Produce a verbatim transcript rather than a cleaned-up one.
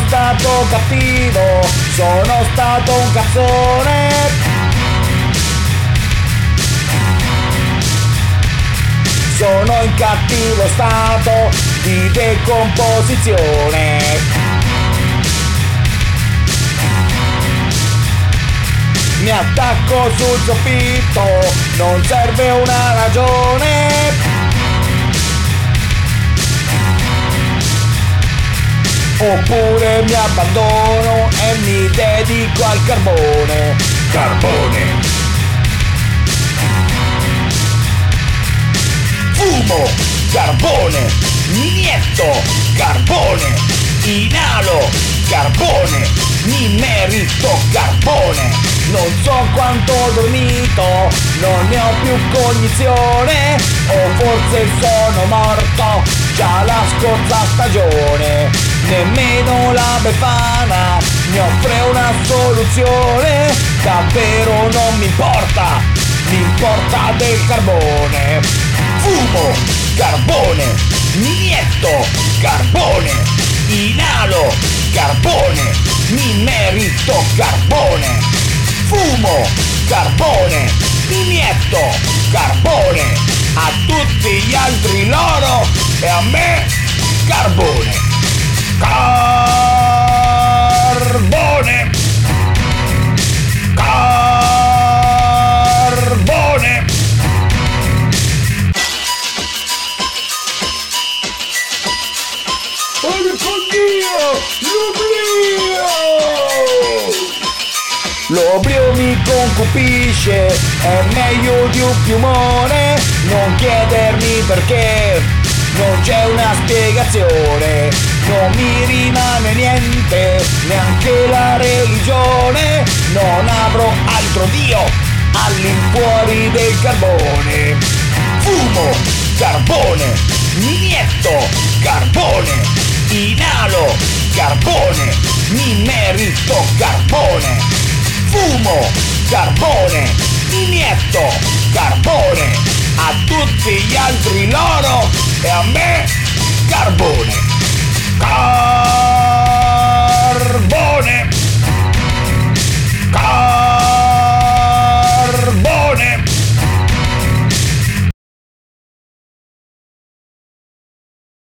stato cattivo, sono stato un cazzone. Sono in cattivo stato di decomposizione. Mi attacco sul soffitto, non serve una ragione. Oppure mi abbandono e mi dedico al carbone. Carbone. Fumo, carbone, inietto, carbone, inalo, carbone, mi merito carbone. Non so quanto ho dormito, non ne ho più cognizione, o forse sono morto già la scorsa stagione. Nemmeno la Befana mi offre una soluzione, davvero non mi importa, mi importa del carbone. Fumo, carbone, inietto, carbone, inalo, carbone, mi merito carbone. Fumo, carbone, inietto, carbone, a tutti gli altri loro e a me carbone. Carbone. Carbone. Porco Dio! L'oblio! L'oblio mi concupisce, è meglio di un piumone. Non chiedermi perché, non c'è una spiegazione. Non mi rimane niente, neanche la religione. Non avrò altro Dio all'infuori del carbone. Fumo, carbone, inietto, carbone, inalo, carbone, mi merito carbone. Fumo, carbone, inietto, carbone, a tutti gli altri loro e a me carbone. Car-